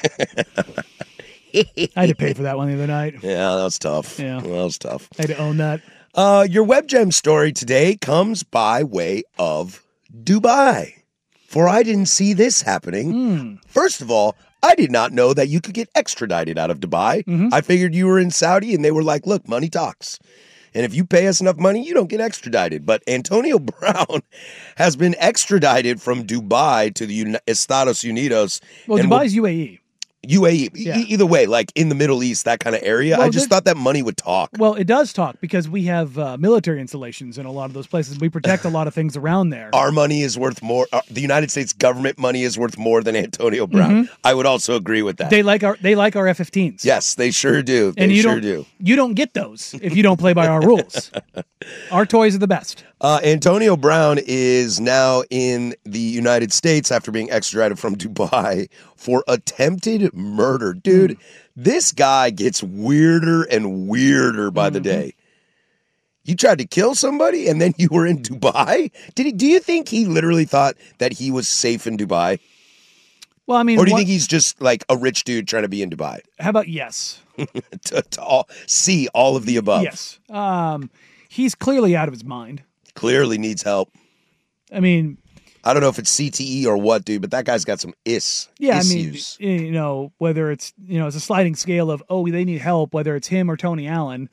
it. I had to pay for that one the other night. Yeah, that was tough. Yeah. Well, that was tough. I had to own that. Uh, your Web Gem story today comes by way of Dubai. For I didn't see this happening. Mm. First of all, I did not know that you could get extradited out of Dubai. Mm-hmm. I figured you were in Saudi and they were like, look, money talks. And if you pay us enough money, you don't get extradited. But Antonio Brown has been extradited from Dubai to the Uni- Estados Unidos. Well, and Dubai's U A E. U A E. Yeah. E- either way, like in the Middle East, that kind of area. Well, I just thought that money would talk. Well, it does talk because we have uh, military installations in a lot of those places. We protect a lot of things around there. Our money is worth more. Uh, the United States government money is worth more than Antonio Brown. Mm-hmm. I would also agree with that. They like our they like our F fifteens. Yes, they sure do. They and you sure don't, do. You don't get those if you don't play by our rules. Our toys are the best. Uh, Antonio Brown is now in the United States after being extradited from Dubai for attempted murder. Dude, mm. this guy gets weirder and weirder by mm-hmm. the day. You tried to kill somebody and then you were in Dubai? Did he, do you think he literally thought that he was safe in Dubai? Well, I mean, or do you what, think he's just like a rich dude trying to be in Dubai? How about yes? to, to all, see all of the above. Yes. Um, he's clearly out of his mind. Clearly needs help. I mean, I don't know if it's C T E or what, dude, but that guy's got some is yeah, issues. I mean, you know, whether it's, you know, it's a sliding scale of, oh, they need help, whether it's him or Tony Allen.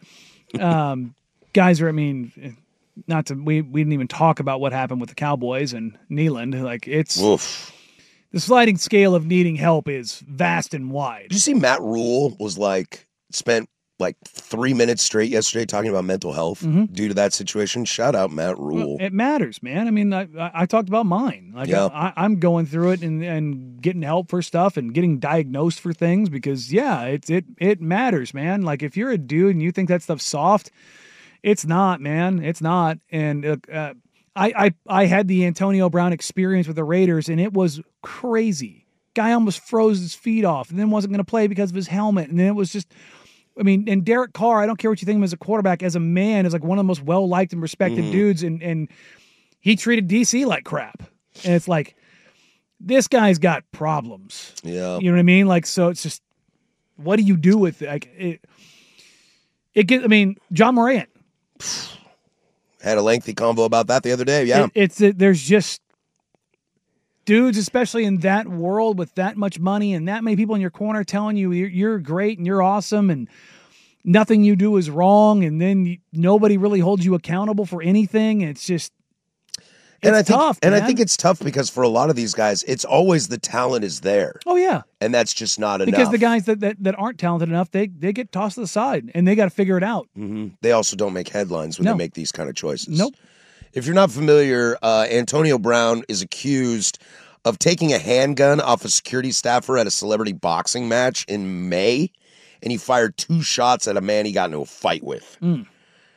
Um, guys are, I mean, not to, we, we didn't even talk about what happened with the Cowboys and Neyland. Like, it's, Oof. The sliding scale of needing help is vast and wide. Did you see Matt Rule was like, spent like three minutes straight yesterday talking about mental health mm-hmm. due to that situation? Shout out Matt Rule. Well, it matters, man. I mean, I, I talked about mine. Like yeah. I, I'm going through it and, and getting help for stuff and getting diagnosed for things because, yeah, it, it, it matters, man. Like if you're a dude and you think that stuff's soft, it's not, man. It's not. And uh, uh, I, I, I had the Antonio Brown experience with the Raiders and it was crazy. Guy almost froze his feet off and then wasn't going to play because of his helmet. And then it was just... I mean, and Derek Carr, I don't care what you think of him as a quarterback, as a man, is like one of the most well-liked and respected Mhm. dudes, and, and he treated D C like crap. And it's like, this guy's got problems. Yeah. You know what I mean? Like, so it's just, what do you do with it? Like, it, it gets, I mean, John Morant. Had a lengthy convo about that the other day. Yeah. It, it's, it, there's just dudes, especially in that world with that much money and that many people in your corner telling you you're, you're great and you're awesome and nothing you do is wrong. And then you, nobody really holds you accountable for anything. And it's just, it's and I think, tough. and man. I think it's tough because for a lot of these guys, it's always the talent is there. Oh yeah. And that's just not enough. Because the guys that, that, that aren't talented enough, they, they get tossed to the side and they got to figure it out. Mm-hmm. They also don't make headlines when No. they make these kind of choices. Nope. If you're not familiar, uh, Antonio Brown is accused of taking a handgun off a security staffer at a celebrity boxing match in May, and he fired two shots at a man he got into a fight with. Mm.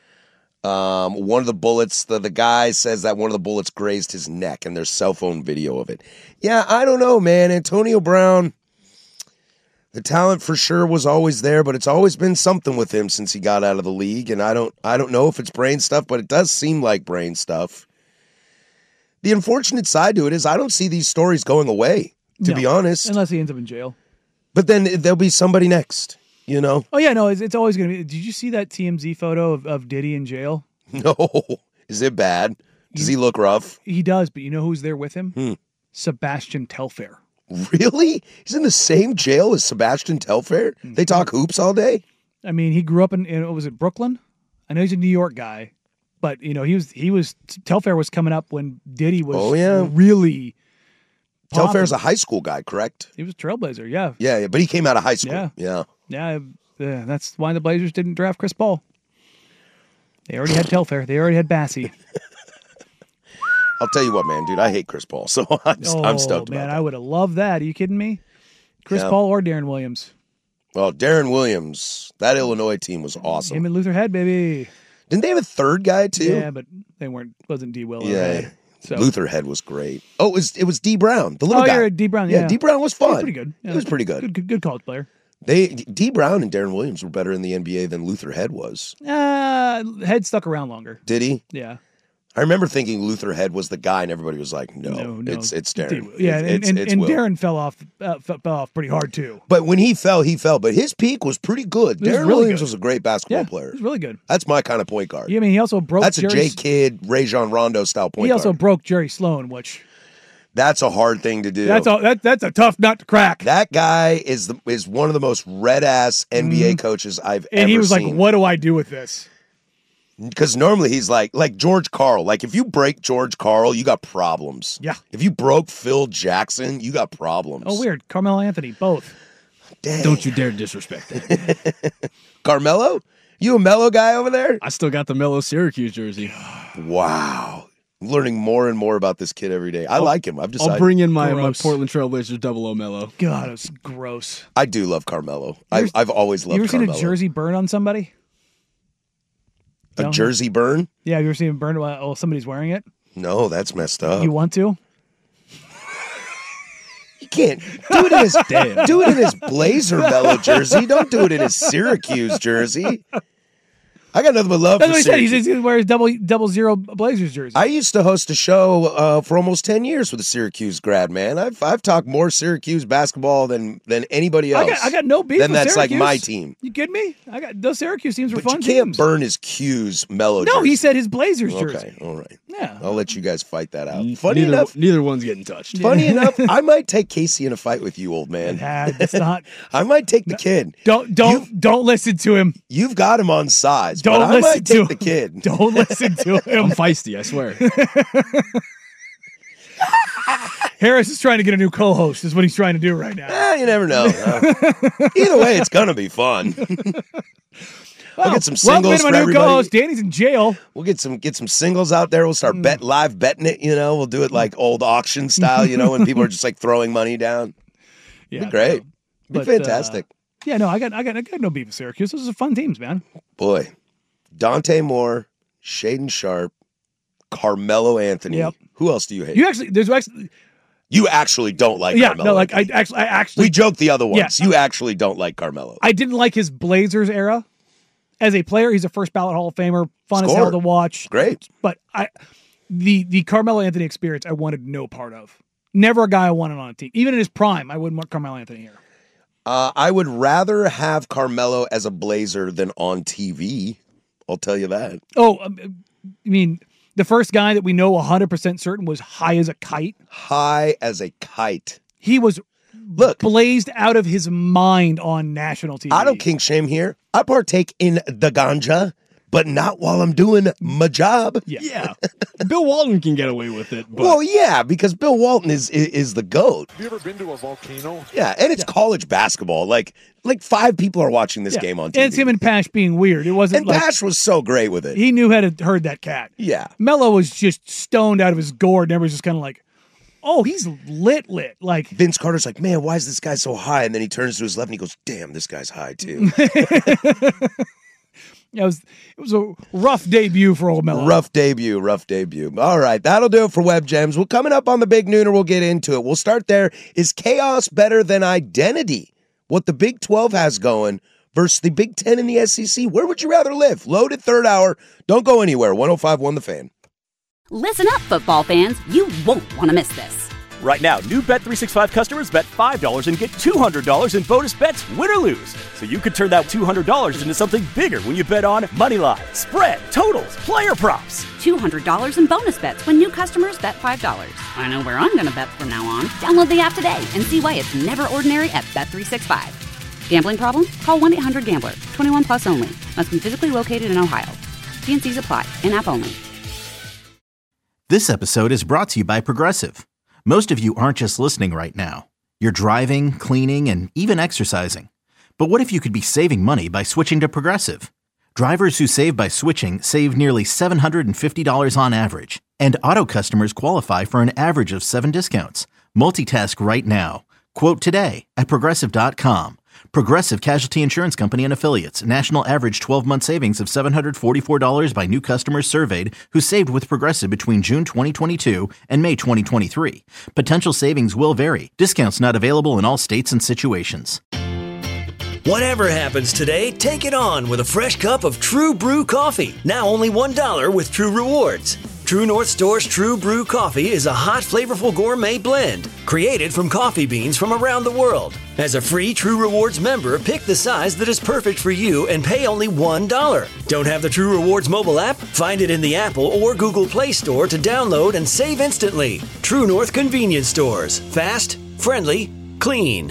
Um, one of the bullets, the, the guy says that one of the bullets grazed his neck, and there's cell phone video of it. Yeah, I don't know, man. Antonio Brown, the talent for sure was always there, but it's always been something with him since he got out of the league, and I don't, I don't know if it's brain stuff, but it does seem like brain stuff. The unfortunate side to it is I don't see these stories going away, to No, be honest. Unless he ends up in jail. But then there'll be somebody next, you know? Oh, yeah, no, it's, it's always going to be. Did you see that T M Z photo of, of Diddy in jail? No. Is it bad? Does he look rough? He does, but you know who's there with him? Hmm. Sebastian Telfair. Really? He's in the same jail as Sebastian Telfair? They talk hoops all day? I mean, he grew up in, in what was it, Brooklyn? I know he's a New York guy, but, you know, he was, he was, Telfair was coming up when Diddy was Oh, yeah. really Telfair's a popular. high school guy, correct? He was a trailblazer, yeah. Yeah, yeah, but he came out of high school. Yeah. Yeah. Yeah, yeah, that's why the Blazers didn't draft Chris Paul. They already had Telfair. They already had Bassie. I'll tell you what, man, dude, I hate Chris Paul, so I'm, Oh, I'm stoked man, about I would have loved that. Are you kidding me? Chris Yeah. Paul or Darren Williams? Well, Darren Williams, that Illinois team was awesome. Him and Luther Head, baby. Didn't they have a third guy, too? Yeah, but they weren't. Wasn't D. Will or Yeah. Head. So. Luther Head was great. Oh, it was it was D Brown, the little oh, guy. you're D. Brown. Yeah, D Brown was He was fun. pretty good. Yeah. He was pretty good. Good, good, good college player. They D Brown and Darren Williams were better in the N B A than Luther Head was. Uh, Head stuck around longer. Did he? Yeah. I remember thinking Luther Head was the guy, and everybody was like, "No, No, no. it's it's Darren." D- yeah, It- and, it's, and, it's and Will. Darren fell off uh, fell off pretty hard too. But when he fell, he fell. But his peak was pretty good. He was Darren really Williams good. was a great basketball Yeah, player. he was really good. That's my kind of point guard. Yeah, I mean, he also broke. That's a Jerry, J Kidd, Rajon Rondo style point He also guard. broke Jerry Sloan, which That's a hard thing to do. that's a that, that's a tough nut to crack. That guy is the is one of the most red ass N B A Mhm. coaches I've and ever he was seen. like, "What do I do with this?" Because normally he's like like George Karl. Like if you break George Karl, you got problems. Yeah. If you broke Phil Jackson, you got problems. Oh, weird. Carmelo Anthony, both. Dang. Don't you dare disrespect that. Carmelo? You a Mello guy over there? I still got the Mellow Syracuse jersey. Wow. I'm learning more and more about this kid every day. I I'll- like him. I've decided. I'll bring in my, my Gross. Portland Trailblazers double O Mellow. God, it's gross. I do love Carmelo. You I've, ever- I've always loved You ever Carmelo. seen a jersey burn on somebody? A No? jersey burn? Yeah, have you ever seen it burn while oh, somebody's wearing it? No, that's messed up. You want to? You can't do it in his do it in his Blazer Mellow jersey. Don't do it in his Syracuse jersey. I got nothing but love That's for what he said. He's Syracuse. going to wear his double double zero Blazers jersey. I used to host a show uh, for almost ten years with a Syracuse grad, man. I've I've talked more Syracuse basketball than than anybody I else. got, I got no beef Then with that's like Syracuse. my team. You kidding me? I got those Syracuse teams were But fun you can't teams. burn his Q's Mellow No, jersey. he said his Blazers jersey. Okay, all right. Yeah. I'll let you guys fight that out. Funny neither, enough, neither one's getting touched. funny enough, I might take Casey in a fight with you, old man. Nah, it's not. I might take the kid. Don't don't don't listen to him. You've got him on size, Don't but I listen might to take him. the kid. Don't listen to I'm him. feisty, I swear. Harris is trying to get a new co-host. Is what he's trying to do right now. Eh, you never know. Uh, either way, it's gonna be fun. We'll get some singles Welcome for to my new everybody. co-host. Danny's in jail. We'll get some get some singles out there. We'll start Hmm. bet live betting it. You know, we'll do it like old auction style. You know, when people are just like throwing money down. Yeah, Be great. Be but, fantastic. uh, yeah, no, I got I got I got no beef with Syracuse. Those are fun teams, man. Boy, Dante Moore, Shaden Sharp, Carmelo Anthony. Yep. Who else do you hate? You actually, there's actually, You actually don't like yeah, Carmelo. no, like I actually, I actually, we joked the other ones. Yeah. You actually don't like Carmelo. I didn't like his Blazers era. As a player, he's a first ballot Hall of Famer. Fun Score. as hell to watch. Great. But I, the the Carmelo Anthony experience, I wanted no part of. Never a guy I wanted on a team. Even in his prime, I wouldn't want Carmelo Anthony here. Uh, I would rather have Carmelo as a Blazer than on T V. I'll tell you that. Oh, um, I mean, the first guy that we know one hundred percent certain was high as a kite. High as a kite. He was Look, blazed out of his mind on national T V. I don't king shame here. I partake in the ganja, but not while I'm doing my job. Yeah. Yeah. Bill Walton can get away with it. But Well, yeah, because Bill Walton is, is is the GOAT. Have you ever been to a volcano? Yeah, and it's college basketball. Like like five people are watching this Yeah. game on T V. And it's him and Pash being weird. It wasn't And like Pash was so great with it. he knew how to herd that cat. Yeah. Melo was just stoned out of his gourd, and everybody's just kind of like, oh, he's lit, lit. Like, Vince Carter's like, man, why is this guy so high? And then he turns to his left and he goes, damn, this guy's high too. it was it was a rough debut for old Melo. Rough debut, rough debut. All right, that'll do it for Web Gems. Well, coming up on the Big Nooner, we'll get into it. We'll start there. Is chaos better than identity? What the Big twelve has going versus the Big Ten and the S E C. Where would you rather live? Loaded third hour. Don't go anywhere. one oh five point one The Fan. Listen up, football fans. You won't want to miss this. Right now, new Bet three sixty-five customers bet five dollars and get two hundred dollars in bonus bets, win or lose. So you could turn that two hundred dollars into something bigger when you bet on Moneyline, spread, totals, player props. two hundred dollars in bonus bets when new customers bet five dollars. I know where I'm going to bet from now on. Download the app today and see why it's never ordinary at Bet three sixty-five. Gambling problem? Call one eight hundred gambler. twenty-one plus only. Must be physically located in Ohio. T and C's apply. In-app only. This episode is brought to you by Progressive. Most of you aren't just listening right now. You're driving, cleaning, and even exercising. But what if you could be saving money by switching to Progressive? Drivers who save by switching save nearly seven hundred fifty dollars on average. And auto customers qualify for an average of seven discounts. Multitask right now. Quote today at Progressive dot com. Progressive Casualty Insurance Company and Affiliates. National average twelve-month savings of seven hundred forty-four dollars by new customers surveyed who saved with Progressive between June twenty twenty-two and May twenty twenty-three. Potential savings will vary. Discounts not available in all states and situations. Whatever happens today, take it on with a fresh cup of True Brew coffee. Now only one dollar with True Rewards. True North Store's True Brew coffee is a hot, flavorful gourmet blend created from coffee beans from around the world. As a free True Rewards member, pick the size that is perfect for you and pay only one dollar. Don't have the True Rewards mobile app? Find it in the Apple or Google Play Store to download and save instantly. True North Convenience Stores. Fast, friendly, clean.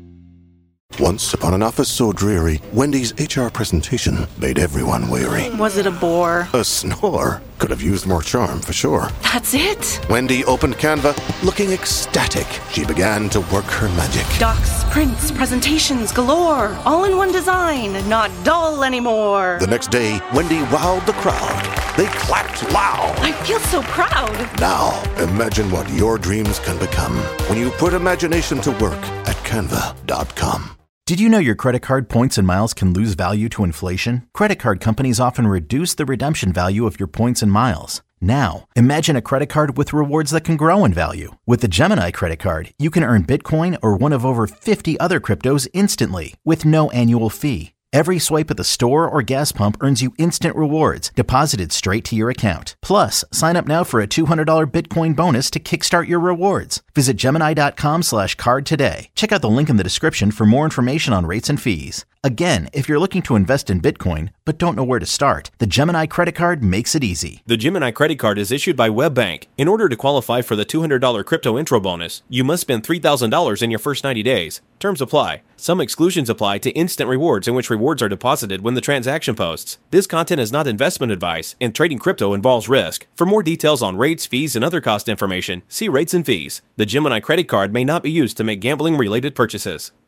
Once upon an office so dreary, Wendy's H R presentation made everyone weary. Was it a bore? A snore. Could have used more charm, for sure. That's it? Wendy opened Canva, looking ecstatic. She began to work her magic. Docs, prints, presentations galore. All in one design, not dull anymore. The next day, Wendy wowed the crowd. They clapped loud. I feel so proud. Now, imagine what your dreams can become when you put imagination to work at canva dot com. Did you know your credit card points and miles can lose value to inflation? Credit card companies often reduce the redemption value of your points and miles. Now, imagine a credit card with rewards that can grow in value. With the Gemini credit card, you can earn Bitcoin or one of over fifty other cryptos instantly with no annual fee. Every swipe at the store or gas pump earns you instant rewards deposited straight to your account. Plus, sign up now for a two hundred dollars Bitcoin bonus to kickstart your rewards. Visit Gemini dot com slash card today. Check out the link in the description for more information on rates and fees. Again, if you're looking to invest in Bitcoin but don't know where to start, the Gemini credit card makes it easy. The Gemini credit card is issued by WebBank. In order to qualify for the two hundred dollars crypto intro bonus, you must spend three thousand dollars in your first ninety days. Terms apply. Some exclusions apply to instant rewards in which rewards are deposited when the transaction posts. This content is not investment advice, and trading crypto involves risk. For more details on rates, fees, and other cost information, see rates and fees. The Gemini credit card may not be used to make gambling-related purchases.